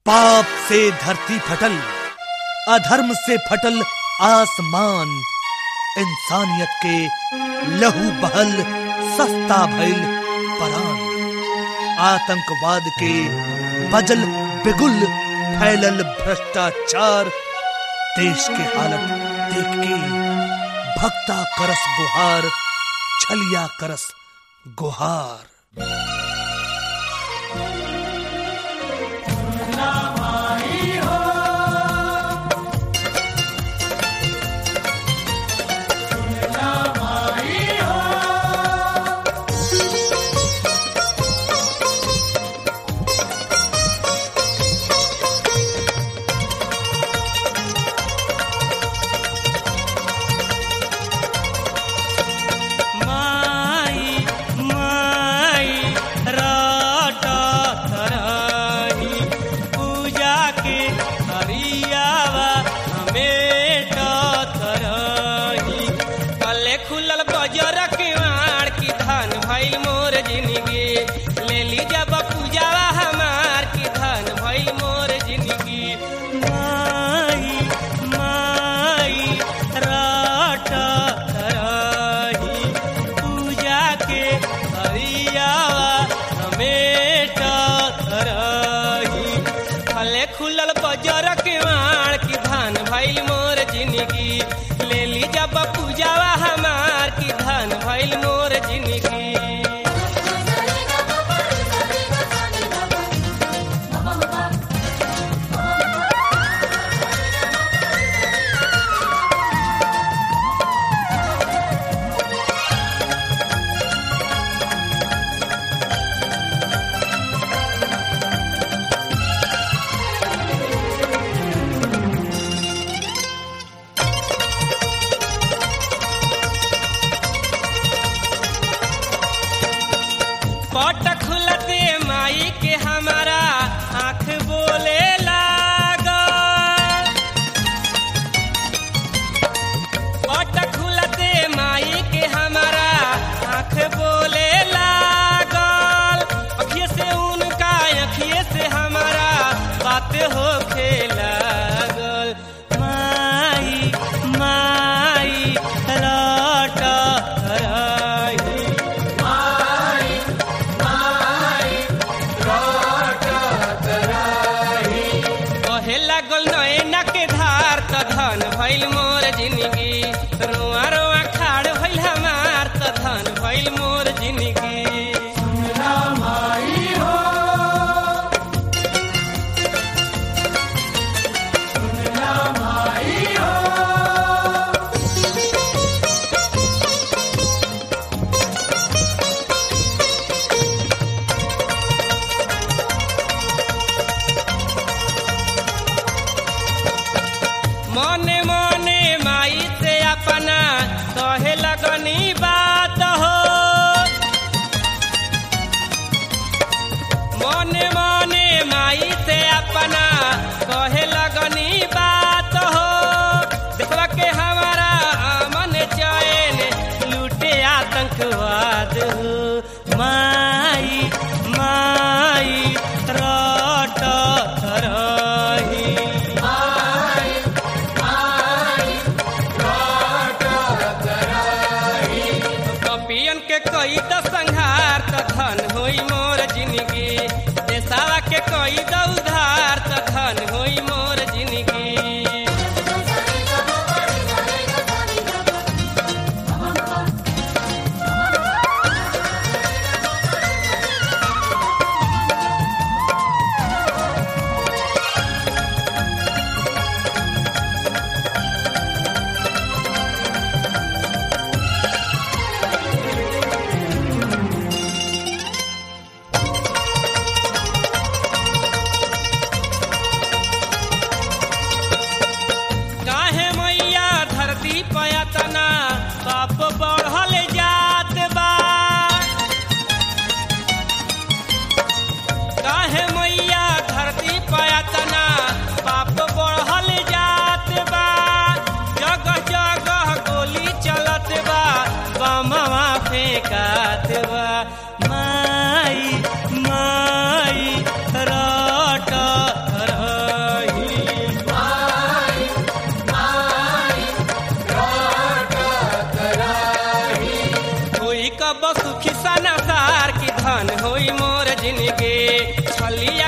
पाप से धरती फटल, अधर्म से फटल आसमान, इंसानियत के लहू बहल सस्ता भइल परान। आतंकवाद के बजल बिगुल फैलल भ्रष्टाचार, देश के हालत देख के भक्ता करस गुहार, छलिया करस गुहार। खुलल बजर के मार की धान भइल मोर जिंदगी, ले ली जब पूजावा हमार की धान भइल मोर जिंदगी। पट खुलते माई के हमारा आँख बोले लागल, पट खुलते माई के हमारा आँख बोले लागल। अखिए से उनका अखिए से हमारा बात होखे लागल। माई माई लौट धन भइल मोर जिंदगी, रोआ रोआ खाड़ भइल हमार त धन भइल मोर जिंदगी। सुनला माई हो,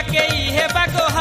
के इहे बगो